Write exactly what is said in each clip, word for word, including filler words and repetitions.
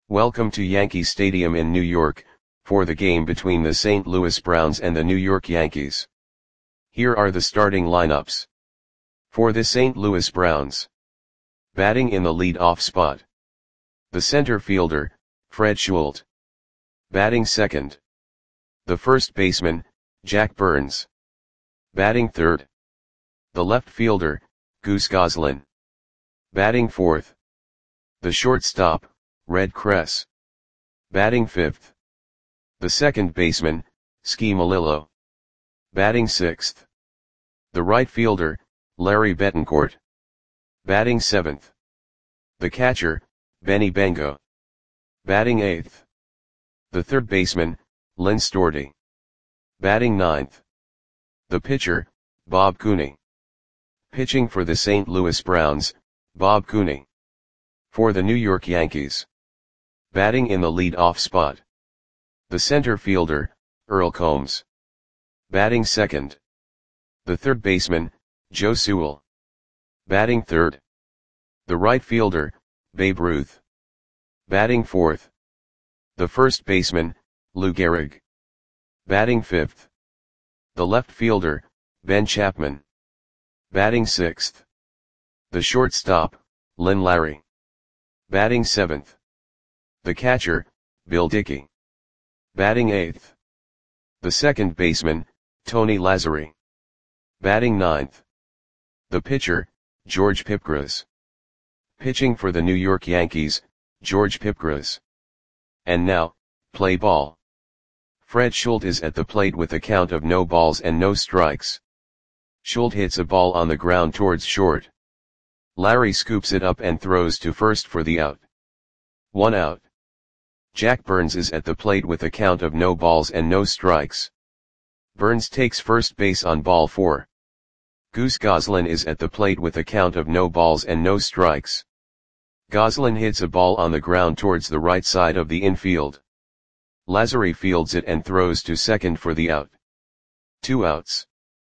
Welcome to Yankee Stadium in New York, for the game between the Saint Louis Browns and the New York Yankees. Here are the starting lineups. For the Saint Louis Browns. Batting in the lead-off spot. The center fielder, Fred Schulte. Batting second. The first baseman, Jack Burns. Batting third. The left fielder, Goose Goslin. Batting fourth. The shortstop, Red Kress. Batting fifth. The second baseman, Ski Melillo. Batting sixth. The right fielder, Larry Betancourt. Batting seventh. The catcher, Benny Bangor. Batting eighth. The third baseman, Lynn Storti. Batting ninth. The pitcher, Bob Cooney. Pitching for the Saint Louis Browns, Bob Cooney. For the New York Yankees. Batting in the lead-off spot. The center fielder, Earl Combs. Batting second. The third baseman, Joe Sewell. Batting third. The right fielder, Babe Ruth. Batting fourth. The first baseman, Lou Gehrig. Batting fifth. The left fielder, Ben Chapman. Batting sixth. The shortstop, Lynn Larry. Batting seventh. The catcher, Bill Dickey. Batting eighth. The second baseman, Tony Lazzeri. Batting ninth. The pitcher, George Pipgras. Pitching for the New York Yankees, George Pipgras. And now, play ball. Fred Schulte is at the plate with a count of no balls and no strikes. Schulte hits a ball on the ground towards short. Larry scoops it up and throws to first for the out. One out. Jack Burns is at the plate with a count of no balls and no strikes. Burns takes first base on ball four. Goose Goslin is at the plate with a count of no balls and no strikes. Goslin hits a ball on the ground towards the right side of the infield. Lazzeri fields it and throws to second for the out. Two outs.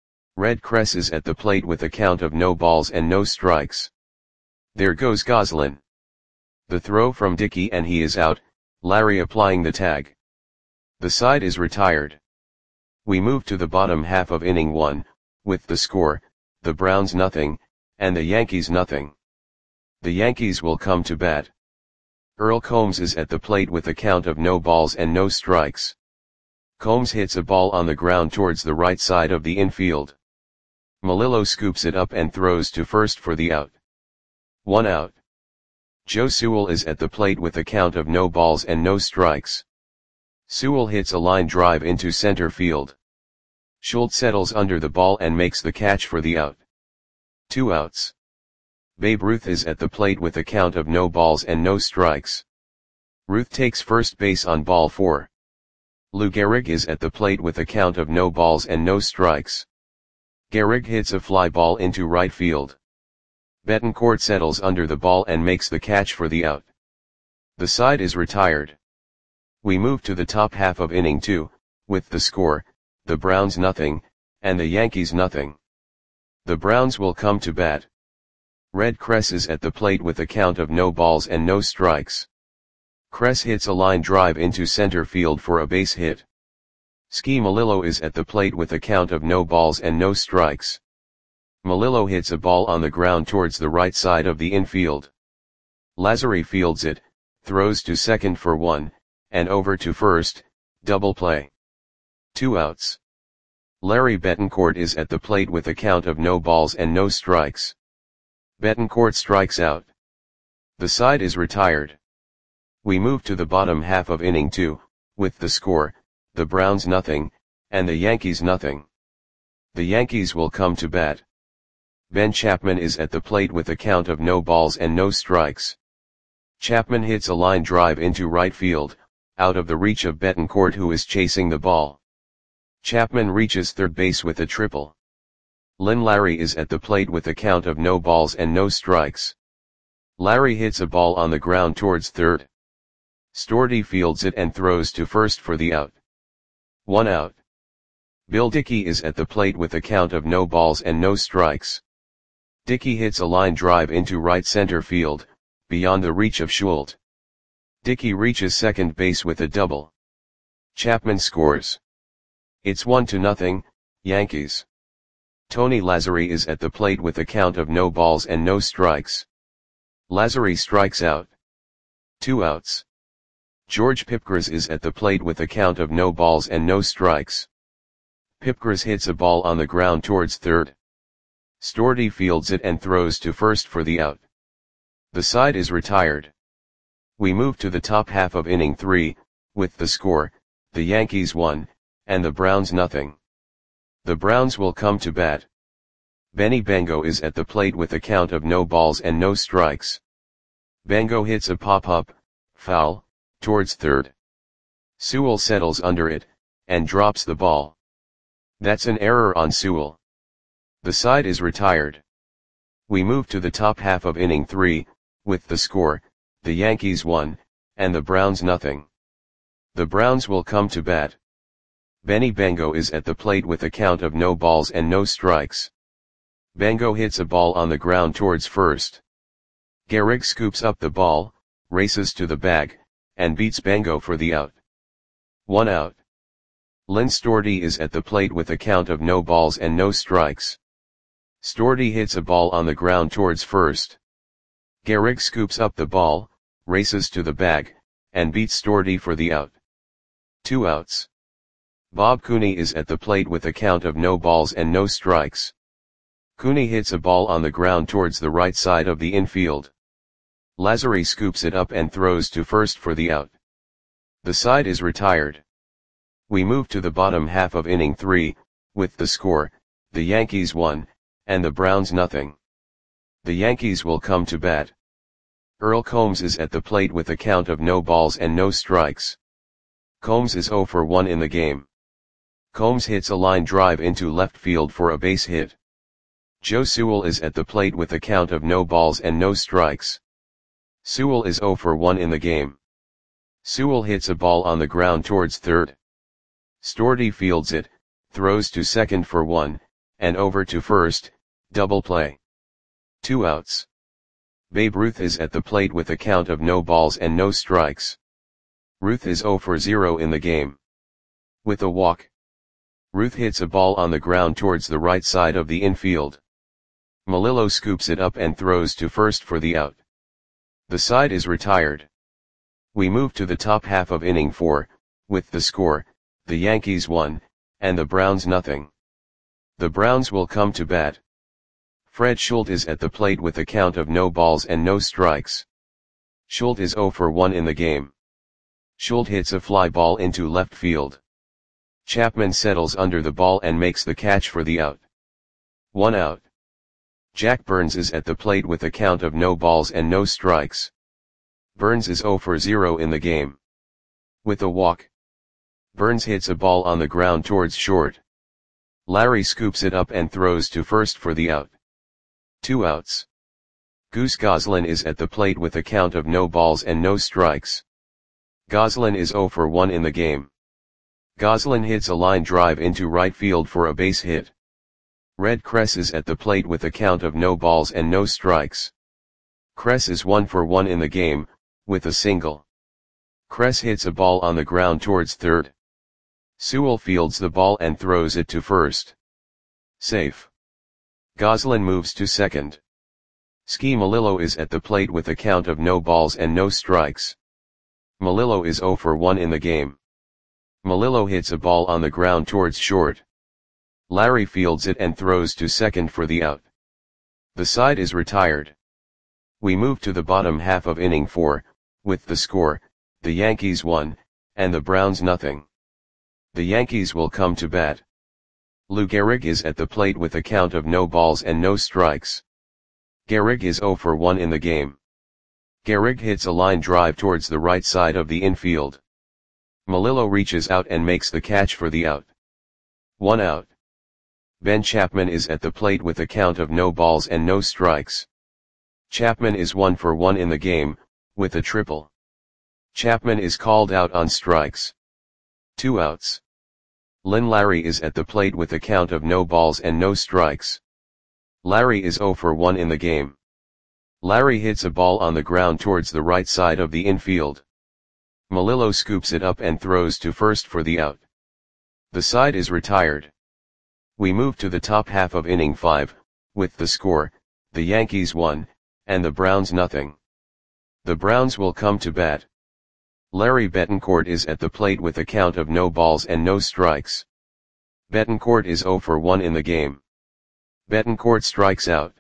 Red Kress is at the plate with a count of no balls and no strikes. There goes Goslin. The throw from Dickey and he is out, Larry applying the tag. The side is retired. We move to the bottom half of inning one, with the score, the Browns nothing, and the Yankees nothing. The Yankees will come to bat. Earl Combs is at the plate with a count of no balls and no strikes. Combs hits a ball on the ground towards the right side of the infield. Melillo scoops it up and throws to first for the out. One out. Joe Sewell is at the plate with a count of no balls and no strikes. Sewell hits a line drive into center field. Schulte settles under the ball and makes the catch for the out. Two outs. Babe Ruth is at the plate with a count of no balls and no strikes. Ruth takes first base on ball four. Lou Gehrig is at the plate with a count of no balls and no strikes. Gehrig hits a fly ball into right field. Betancourt settles under the ball and makes the catch for the out. The side is retired. We move to the top half of inning two, with the score, the Browns nothing, and the Yankees nothing. The Browns will come to bat. Red Kress is at the plate with a count of no balls and no strikes. Kress hits a line drive into center field for a base hit. Ski Melillo is at the plate with a count of no balls and no strikes. Melillo hits a ball on the ground towards the right side of the infield. Lazzeri fields it, throws to second for one, and over to first, double play. Two outs. Larry Betancourt is at the plate with a count of no balls and no strikes. Betancourt strikes out. The side is retired. We move to the bottom half of inning two, with the score, the Browns nothing, and the Yankees nothing. The Yankees will come to bat. Ben Chapman is at the plate with a count of no balls and no strikes. Chapman hits a line drive into right field, out of the reach of Betancourt who is chasing the ball. Chapman reaches third base with a triple. Lynn Larry is at the plate with a count of no balls and no strikes. Larry hits a ball on the ground towards third. Storti fields it and throws to first for the out. One out. Bill Dickey is at the plate with a count of no balls and no strikes. Dickey hits a line drive into right center field, beyond the reach of Schulte. Dickey reaches second base with a double. Chapman scores. It's one to nothing, Yankees. Tony Lazzeri is at the plate with a count of no balls and no strikes. Lazzeri strikes out. Two outs. George Pipgras is at the plate with a count of no balls and no strikes. Pipgras hits a ball on the ground towards third. Stordy fields it and throws to first for the out. The side is retired. We move to the top half of inning three, with the score, the Yankees one, and the Browns nothing. The Browns will come to bat. Benny Bengo is at the plate with a count of no balls and no strikes. Bengo hits a pop-up, foul, towards third. Sewell settles under it, and drops the ball. That's an error on Sewell. The side is retired. We move to the top half of inning three, with the score, the Yankees one, and the Browns nothing. The Browns will come to bat. Benny Bengo is at the plate with a count of no balls and no strikes. Bengo hits a ball on the ground towards first. Gehrig scoops up the ball, races to the bag, and beats Bengo for the out. One out. Lynn Stordy is at the plate with a count of no balls and no strikes. Stordy hits a ball on the ground towards first. Gehrig scoops up the ball, races to the bag, and beats Stordy for the out. Two outs. Bob Cooney is at the plate with a count of no balls and no strikes. Cooney hits a ball on the ground towards the right side of the infield. Lazzeri scoops it up and throws to first for the out. The side is retired. We move to the bottom half of inning three, with the score, the Yankees one, and the Browns nothing. The Yankees will come to bat. Earl Combs is at the plate with a count of no balls and no strikes. Combs is zero for one in the game. Combs hits a line drive into left field for a base hit. Joe Sewell is at the plate with a count of no balls and no strikes. Sewell is zero for one in the game. Sewell hits a ball on the ground towards third. Stordy fields it, throws to second for one, and over to first, double play. Two outs. Babe Ruth is at the plate with a count of no balls and no strikes. Ruth is zero for zero in the game. With a walk. Ruth hits a ball on the ground towards the right side of the infield. Melillo scoops it up and throws to first for the out. The side is retired. We move to the top half of inning four, with the score, the Yankees one, and the Browns nothing. The Browns will come to bat. Fred Schultz is at the plate with a count of no balls and no strikes. Schultz is zero for one in the game. Schultz hits a fly ball into left field. Chapman settles under the ball and makes the catch for the out. One out. Jack Burns is at the plate with a count of no balls and no strikes. Burns is zero for zero in the game. With a walk. Burns hits a ball on the ground towards short. Larry scoops it up and throws to first for the out. Two outs. Goose Goslin is at the plate with a count of no balls and no strikes. Goslin is zero for one in the game. Goslin hits a line drive into right field for a base hit. Red Kress is at the plate with a count of no balls and no strikes. Kress is one for one in the game, with a single. Kress hits a ball on the ground towards third. Sewell fields the ball and throws it to first. Safe. Goslin moves to second. Ski Melillo is at the plate with a count of no balls and no strikes. Melillo is zero for one in the game. Melillo hits a ball on the ground towards short. Larry fields it and throws to second for the out. The side is retired. We move to the bottom half of inning four, with the score, the Yankees one, and the Browns nothing. The Yankees will come to bat. Lou Gehrig is at the plate with a count of no balls and no strikes. Gehrig is zero for one in the game. Gehrig hits a line drive towards the right side of the infield. Melillo reaches out and makes the catch for the out. One out. Ben Chapman is at the plate with a count of no balls and no strikes. Chapman is one for one in the game, with a triple. Chapman is called out on strikes. Two outs. Lynn Larry is at the plate with a count of no balls and no strikes. Larry is zero for one in the game. Larry hits a ball on the ground towards the right side of the infield. Melillo scoops it up and throws to first for the out. The side is retired. We move to the top half of inning five, with the score, the Yankees one, and the Browns nothing. The Browns will come to bat. Larry Betancourt is at the plate with a count of no balls and no strikes. Betancourt is zero for one in the game. Betancourt strikes out.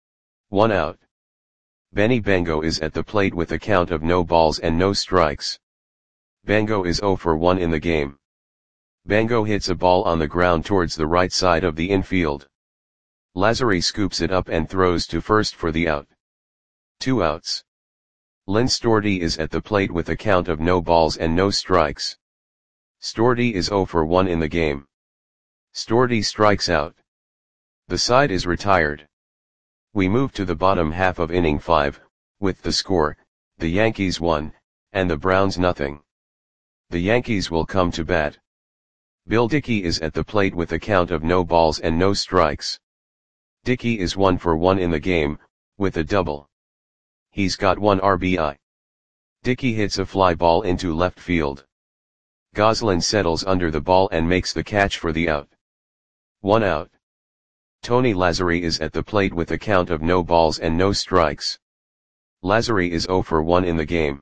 One out. Benny Bengo is at the plate with a count of no balls and no strikes. Bengo is zero for one in the game. Bengo hits a ball on the ground towards the right side of the infield. Lazzari scoops it up and throws to first for the out. Two outs. Lynn Storti is at the plate with a count of no balls and no strikes. Storti is zero for one in the game. Storti strikes out. The side is retired. We move to the bottom half of inning five, with the score, the Yankees one, and the Browns nothing. The Yankees will come to bat. Bill Dickey is at the plate with a count of no balls and no strikes. Dickey is one for one in the game, with a double. He's got one R B I. Dickey hits a fly ball into left field. Goslin settles under the ball and makes the catch for the out. One out. Tony Lazzari is at the plate with a count of no balls and no strikes. Lazzari is zero for one in the game.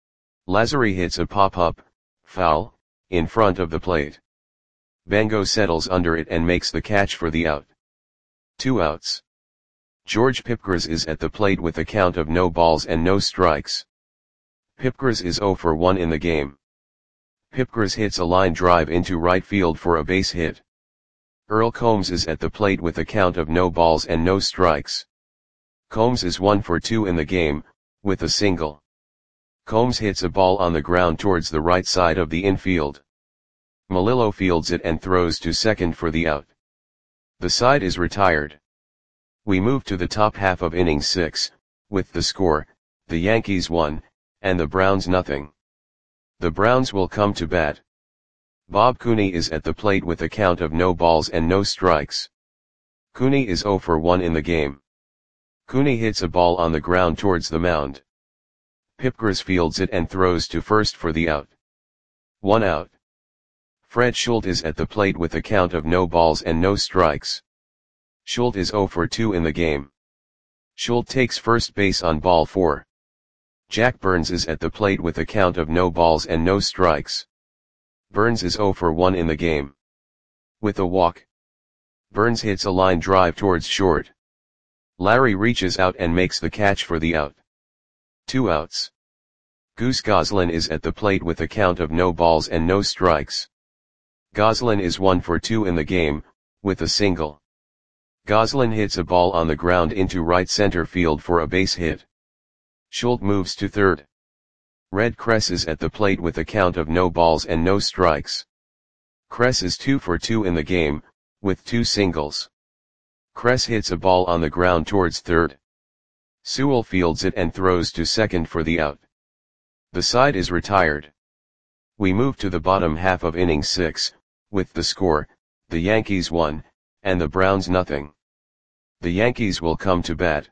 Lazzari hits a pop-up, foul, in front of the plate. Bengo settles under it and makes the catch for the out. Two outs. George Pipgras is at the plate with a count of no balls and no strikes. Pipgras is zero for one in the game. Pipgras hits a line drive into right field for a base hit. Earl Combs is at the plate with a count of no balls and no strikes. Combs is one for two in the game, with a single. Combs hits a ball on the ground towards the right side of the infield. Melillo fields it and throws to second for the out. The side is retired. We move to the top half of inning six, with the score, the Yankees one, and the Browns nothing. The Browns will come to bat. Bob Cooney is at the plate with a count of no balls and no strikes. Cooney is zero for one in the game. Cooney hits a ball on the ground towards the mound. Pipgras fields it and throws to first for the out. One out. Fred Schultz is at the plate with a count of no balls and no strikes. Schultz is zero for two in the game. Schultz takes first base on ball four. Jack Burns is at the plate with a count of no balls and no strikes. Burns is zero for one in the game. With a walk. Burns hits a line drive towards short. Larry reaches out and makes the catch for the out. Two outs. Goose Goslin is at the plate with a count of no balls and no strikes. Goslin is one for two in the game, with a single. Goslin hits a ball on the ground into right center field for a base hit. Schultz moves to third. Red Kress is at the plate with a count of no balls and no strikes. Kress is two for two in the game, with two singles. Kress hits a ball on the ground towards third. Sewell fields it and throws to second for the out. The side is retired. We move to the bottom half of inning six, with the score, the Yankees one, and the Browns nothing. The Yankees will come to bat.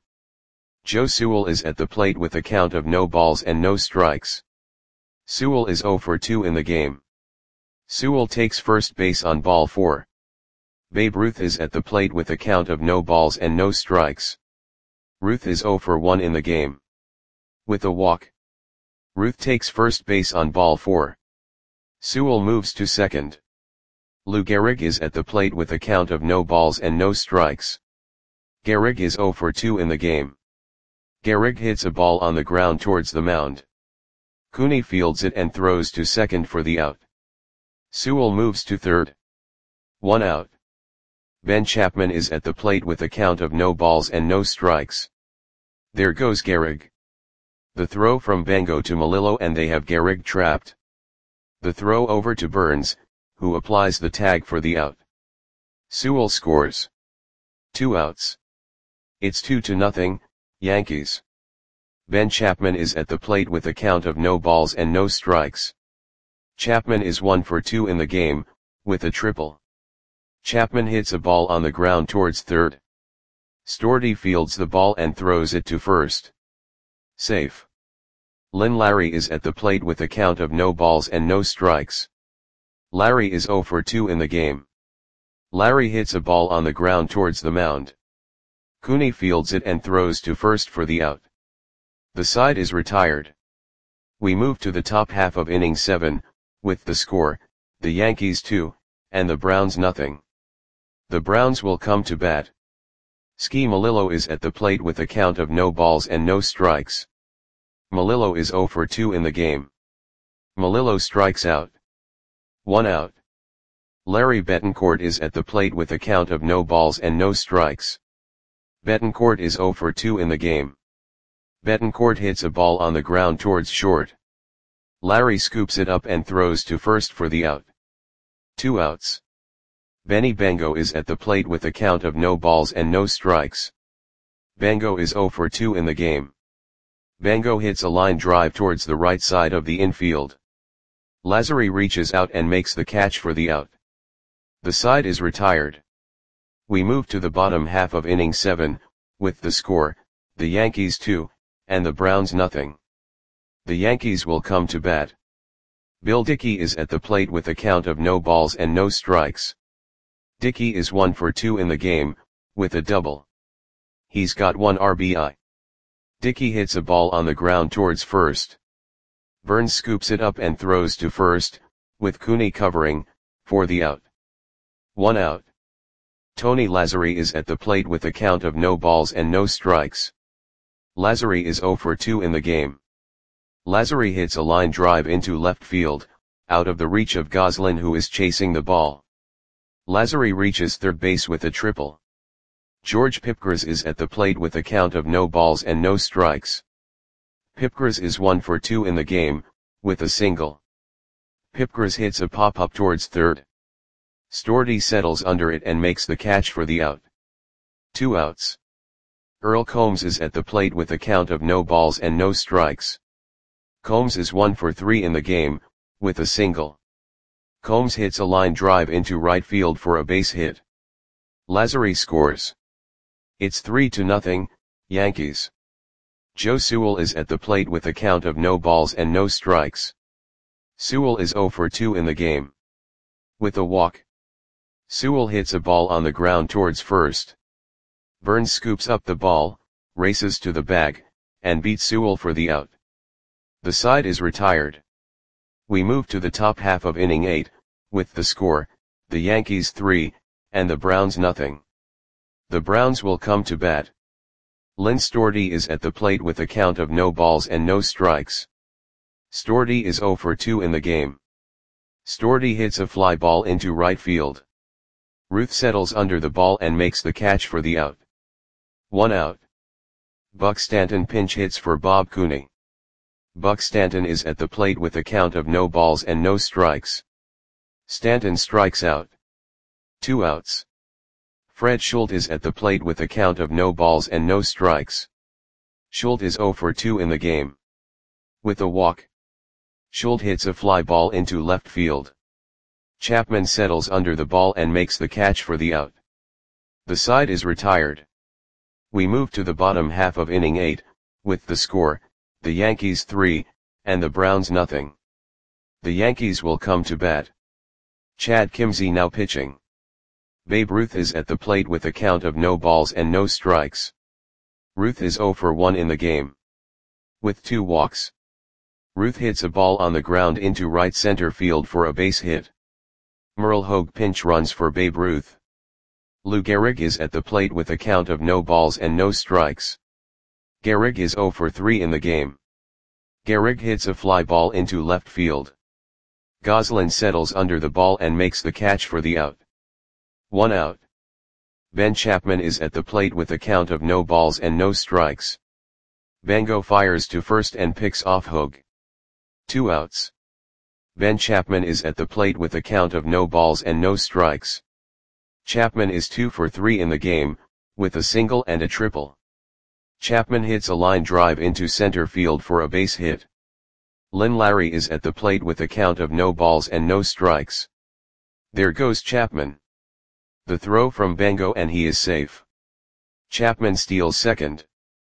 Joe Sewell is at the plate with a count of no balls and no strikes. Sewell is zero for two in the game. Sewell takes first base on ball four. Babe Ruth is at the plate with a count of no balls and no strikes. Ruth is zero for one in the game. With a walk. Ruth takes first base on ball four. Sewell moves to second. Lou Gehrig is at the plate with a count of no balls and no strikes. Gehrig is zero for two in the game. Gehrig hits a ball on the ground towards the mound. Cooney fields it and throws to second for the out. Sewell moves to third. One out. Ben Chapman is at the plate with a count of no balls and no strikes. There goes Gehrig. The throw from Bengo to Melillo and they have Gehrig trapped. The throw over to Burns, who applies the tag for the out. Sewell scores. Two outs. It's two to nothing, Yankees. Ben Chapman is at the plate with a count of no balls and no strikes. Chapman is one for two in the game, with a triple. Chapman hits a ball on the ground towards third. Storti fields the ball and throws it to first. Safe. Lynn Larry is at the plate with a count of no balls and no strikes. Larry is zero for two in the game. Larry hits a ball on the ground towards the mound. Cooney fields it and throws to first for the out. The side is retired. We move to the top half of inning seven, with the score, the Yankees two, and the Browns nothing. The Browns will come to bat. Ski Melillo is at the plate with a count of no balls and no strikes. Melillo is zero for two in the game. Melillo strikes out. One out. Larry Betancourt is at the plate with a count of no balls and no strikes. Betancourt is zero for two in the game. Betancourt hits a ball on the ground towards short. Larry scoops it up and throws to first for the out. Two outs. Benny Bango is at the plate with a count of no balls and no strikes. Bango is zero for two in the game. Bango hits a line drive towards the right side of the infield. Lazzari reaches out and makes the catch for the out. The side is retired. We move to the bottom half of inning seven, with the score, the Yankees two, and the Browns nothing. The Yankees will come to bat. Bill Dickey is at the plate with a count of no balls and no strikes. Dickey is one for two in the game, with a double. He's got one R B I. Dickey hits a ball on the ground towards first. Burns scoops it up and throws to first, with Cooney covering, for the out. One out. Tony Lazzari is at the plate with a count of no balls and no strikes. Lazzari is zero for two in the game. Lazzari hits a line drive into left field, out of the reach of Goslin, who is chasing the ball. Lazzari reaches third base with a triple. George Pipgras is at the plate with a count of no balls and no strikes. Pipgras is one for two in the game, with a single. Pipgras hits a pop-up towards third. Stordy settles under it and makes the catch for the out. Two outs. Earl Combs is at the plate with a count of no balls and no strikes. Combs is one for three in the game, with a single. Combs hits a line drive into right field for a base hit. Lazzari scores. It's three to nothing, Yankees. Joe Sewell is at the plate with a count of no balls and no strikes. Sewell is zero for two in the game. With a walk. Sewell hits a ball on the ground towards first. Burns scoops up the ball, races to the bag, and beats Sewell for the out. The side is retired. We move to the top half of inning eight, with the score, the Yankees three, and the Browns nothing. The Browns will come to bat. Lynn Stordy is at the plate with a count of no balls and no strikes. Stordy is zero for two in the game. Stordy hits a fly ball into right field. Ruth settles under the ball and makes the catch for the out. One out. Buck Stanton pinch hits for Bob Cooney. Buck Stanton is at the plate with a count of no balls and no strikes. Stanton strikes out. Two outs. Fred Schultz is at the plate with a count of no balls and no strikes. Schultz is zero for two in the game. With a walk. Schultz hits a fly ball into left field. Chapman settles under the ball and makes the catch for the out. The side is retired. We move to the bottom half of inning eight, with the score, the Yankees three, and the Browns nothing. The Yankees will come to bat. Chad Kimzey now pitching. Babe Ruth is at the plate with a count of no balls and no strikes. Ruth is zero for one in the game. With two walks. Ruth hits a ball on the ground into right center field for a base hit. Merle Hogue pinch runs for Babe Ruth. Lou Gehrig is at the plate with a count of no balls and no strikes. Gehrig is zero for three in the game. Gehrig hits a fly ball into left field. Goslin settles under the ball and makes the catch for the out. One out. Ben Chapman is at the plate with a count of no balls and no strikes. Bango fires to first and picks off Hogue. Two outs. Ben Chapman is at the plate with a count of no balls and no strikes. Chapman is two for three in the game, with a single and a triple. Chapman hits a line drive into center field for a base hit. Lynn Larry is at the plate with a count of no balls and no strikes. There goes Chapman. The throw from Bango and he is safe. Chapman steals second.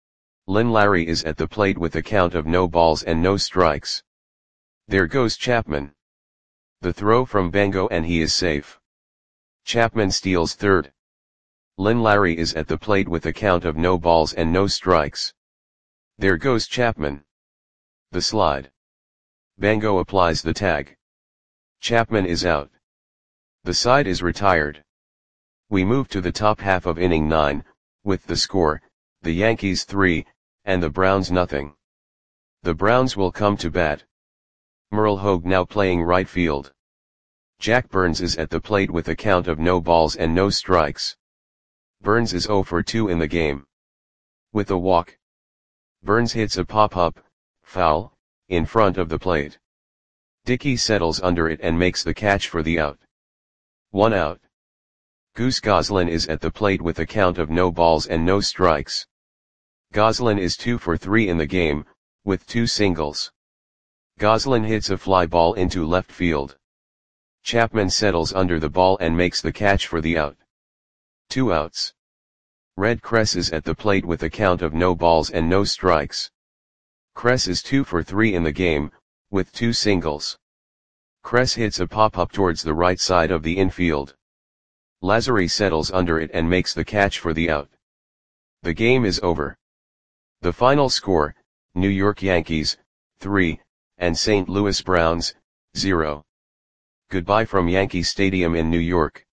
Lynn Larry is at the plate with a count of no balls and no strikes. There goes Chapman. The throw from Bango and he is safe. Chapman steals third. Lynn Larry is at the plate with a count of no balls and no strikes. There goes Chapman. The slide. Bango applies the tag. Chapman is out. The side is retired. We move to the top half of inning nine, with the score, the Yankees three, and the Browns nothing. The Browns will come to bat. Merle Hogue now playing right field. Jack Burns is at the plate with a count of no balls and no strikes. Burns is oh for two in the game. With a walk. Burns hits a pop-up, foul, in front of the plate. Dickey settles under it and makes the catch for the out. One out. Goose Goslin is at the plate with a count of no balls and no strikes. Goslin is two for three in the game, with two singles. Goslin hits a fly ball into left field. Chapman settles under the ball and makes the catch for the out. Two outs. Red Kress is at the plate with a count of no balls and no strikes. Kress is two for three in the game, with two singles. Kress hits a pop-up towards the right side of the infield. Lazzari settles under it and makes the catch for the out. The game is over. The final score, New York Yankees, three, and Saint Louis Browns, zero. Goodbye from Yankee Stadium in New York.